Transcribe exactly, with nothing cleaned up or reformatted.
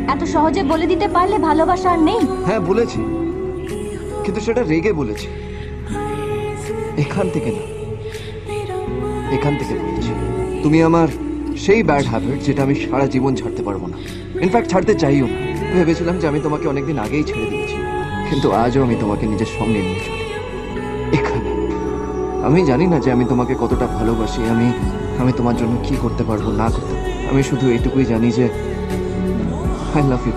এত সহজে বলে দিতে পারলে ভালোবাসা আর নেই। হ্যাঁ বলেছি, কিন্তু সেটা রেগে বলেছি, এখান থেকে না, এখান থেকে বলেছি। তুমি আমার সেই ব্যাড হ্যাবিট যেটা আমি সারা জীবন ছাড়তে পারবো না, ইনফ্যাক্ট ছাড়তে চাইও না। ভেবেছিলাম যে আমি তোমাকে অনেকদিন আগেই ছেড়ে দিয়েছি, কিন্তু আজও আমি তোমাকে নিজের সঙ্গে নিয়ে চলি এখানে। আমি জানি না যে আমি তোমাকে কতটা ভালোবাসি, আমি আমি তোমার জন্য কি করতে পারবো না করতে। আমি শুধু এইটুকুই জানি যে আই লাভ ইউ।